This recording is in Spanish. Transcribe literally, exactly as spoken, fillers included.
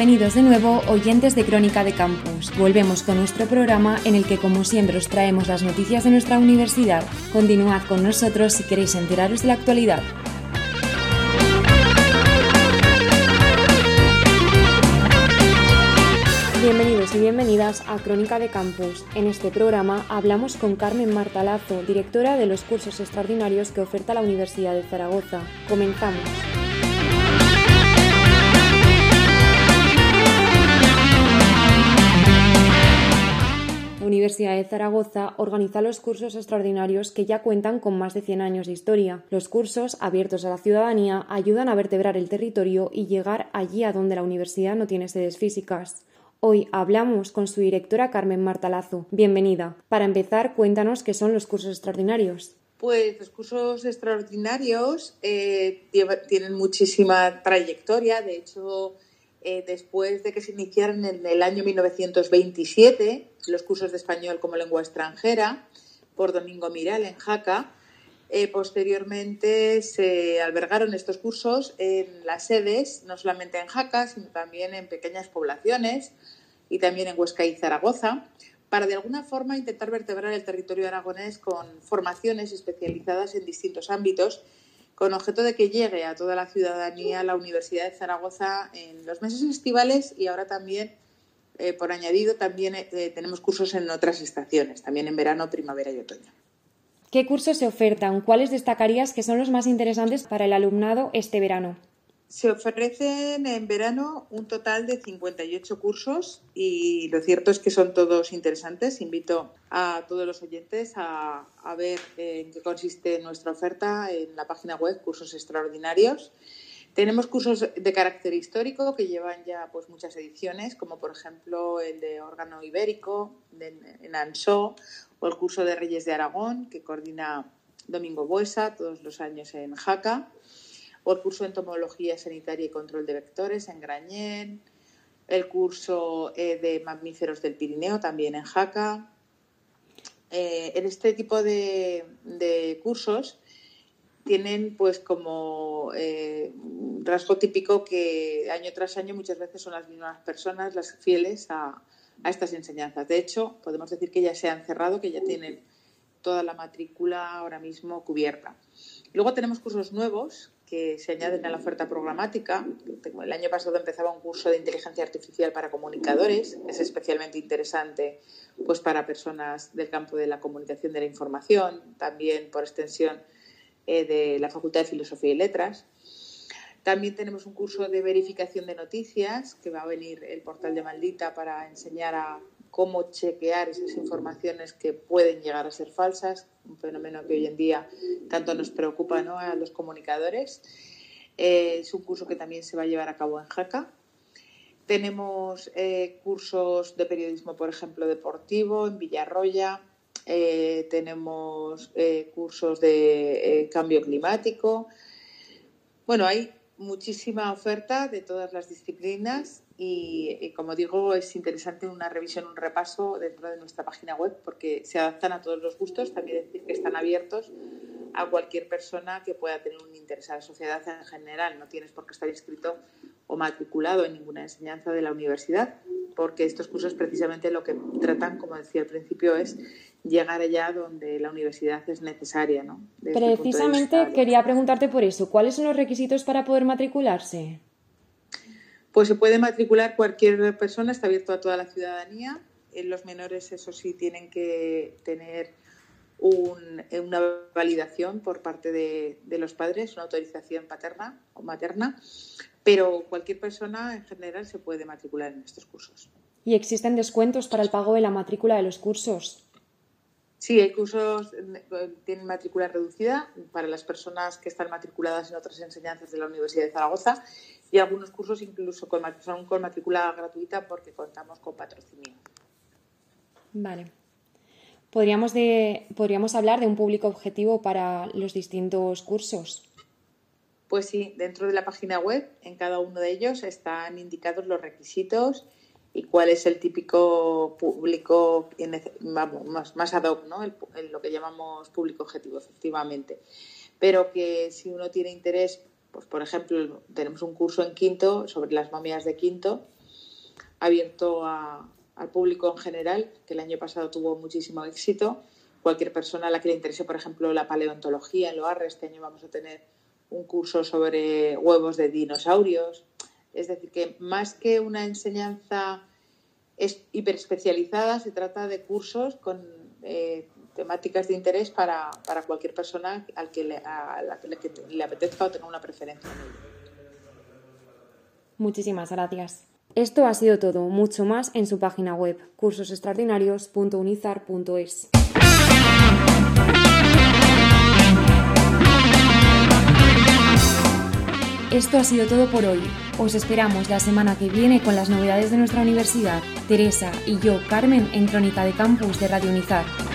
Bienvenidos de nuevo, oyentes de Crónica de Campus. Volvemos con nuestro programa en el que, como siempre, os traemos las noticias de nuestra universidad. Continuad con nosotros si queréis enteraros de la actualidad. Bienvenidos y bienvenidas a Crónica de Campus. En este programa hablamos con Carmen Marta Lazo, directora de los cursos extraordinarios que oferta la Universidad de Zaragoza. Comenzamos. La Universidad de Zaragoza organiza los cursos extraordinarios que ya cuentan con más de cien años de historia. Los cursos, abiertos a la ciudadanía, ayudan a vertebrar el territorio y llegar allí a donde la universidad no tiene sedes físicas. Hoy hablamos con su directora Carmen Marta Lazo. Bienvenida. Para empezar, cuéntanos qué son los cursos extraordinarios. Pues los cursos extraordinarios eh, tienen muchísima trayectoria. De hecho, eh, después de que se iniciaran en el año mil novecientos veintisiete los cursos de español como lengua extranjera por Domingo Miral en Jaca, eh, posteriormente se albergaron estos cursos en las sedes, no solamente en Jaca, sino también en pequeñas poblaciones y también en Huesca y Zaragoza, para de alguna forma intentar vertebrar el territorio aragonés con formaciones especializadas en distintos ámbitos, con objeto de que llegue a toda la ciudadanía la Universidad de Zaragoza en los meses estivales y ahora también, eh, por añadido, también eh, tenemos cursos en otras estaciones, también en verano, primavera y otoño. ¿Qué cursos se ofertan? ¿Cuáles destacarías que son los más interesantes para el alumnado este verano? Se ofrecen en verano un total de cincuenta y ocho cursos y lo cierto es que son todos interesantes. Invito a todos los oyentes a, a ver en qué consiste nuestra oferta en la página web Cursos Extraordinarios. Tenemos cursos de carácter histórico que llevan ya pues muchas ediciones, como por ejemplo el de órgano ibérico de, en Ansó, o el curso de Reyes de Aragón que coordina Domingo Buesa todos los años en Jaca, o el curso de entomología sanitaria y control de vectores en Grañén, el curso eh, de mamíferos del Pirineo también en Jaca. Eh, en este tipo de, de cursos tienen pues como eh, rasgo típico que año tras año muchas veces son las mismas personas las fieles a, a estas enseñanzas. De hecho, podemos decir que ya se han cerrado, que ya tienen toda la matrícula ahora mismo cubierta. Luego tenemos cursos nuevos que se añaden a la oferta programática. El año pasado empezaba un curso de inteligencia artificial para comunicadores. Es especialmente interesante pues, para personas del campo de la comunicación de la información, también por extensión eh, de la Facultad de Filosofía y Letras. También tenemos un curso de verificación de noticias, que va a venir el portal de Maldita para enseñar a cómo chequear esas informaciones que pueden llegar a ser falsas, un fenómeno que hoy en día tanto nos preocupa, ¿no?, a los comunicadores. Eh, es un curso que también se va a llevar a cabo en Jaca. Tenemos eh, cursos de periodismo, por ejemplo, deportivo en Villarroya. Eh, tenemos eh, cursos de eh, cambio climático. Bueno, hay muchísima oferta de todas las disciplinas y, y, como digo, es interesante una revisión, un repaso dentro de nuestra página web porque se adaptan a todos los gustos. También decir que están abiertos a cualquier persona que pueda tener un interés, a la sociedad en general. No tienes por qué estar inscrito o matriculado en ninguna enseñanza de la universidad, porque estos cursos precisamente lo que tratan, como decía al principio, es llegar allá donde la universidad es necesaria, ¿no? Desde Precisamente de quería preguntarte por eso. ¿Cuáles son los requisitos para poder matricularse? Pues se puede matricular cualquier persona, está abierto a toda la ciudadanía. Los menores, eso sí, tienen que tener un, una validación por parte de, de los padres, una autorización paterna o materna, pero cualquier persona en general se puede matricular en estos cursos. ¿Y existen descuentos para el pago de la matrícula de los cursos? Sí, hay cursos que tienen matrícula reducida para las personas que están matriculadas en otras enseñanzas de la Universidad de Zaragoza y algunos cursos incluso con, son con matrícula gratuita porque contamos con patrocinio. Vale. ¿Podríamos, de, ¿Podríamos hablar de un público objetivo para los distintos cursos? Pues sí, dentro de la página web, en cada uno de ellos están indicados los requisitos y cuál es el típico público, vamos, más, más ad hoc, ¿no? El, el, lo que llamamos público objetivo, efectivamente. Pero que si uno tiene interés, pues por ejemplo, tenemos un curso en quinto sobre las momias de quinto, abierto a, al público en general, que el año pasado tuvo muchísimo éxito. Cualquier persona a la que le interese, por ejemplo, la paleontología en Loarre, este año vamos a tener un curso sobre huevos de dinosaurios. Es decir, que más que una enseñanza hiperespecializada, se trata de cursos con eh, temáticas de interés para, para cualquier persona al que le, a la que le, que le apetezca o tenga una preferencia en ello. Muchísimas gracias. Esto ha sido todo, mucho más en su página web, cursos extraordinarios punto unizar punto es. Esto ha sido todo por hoy. Os esperamos la semana que viene con las novedades de nuestra universidad. Teresa y yo, Carmen, en Crónica de Campus de Radio Unizar.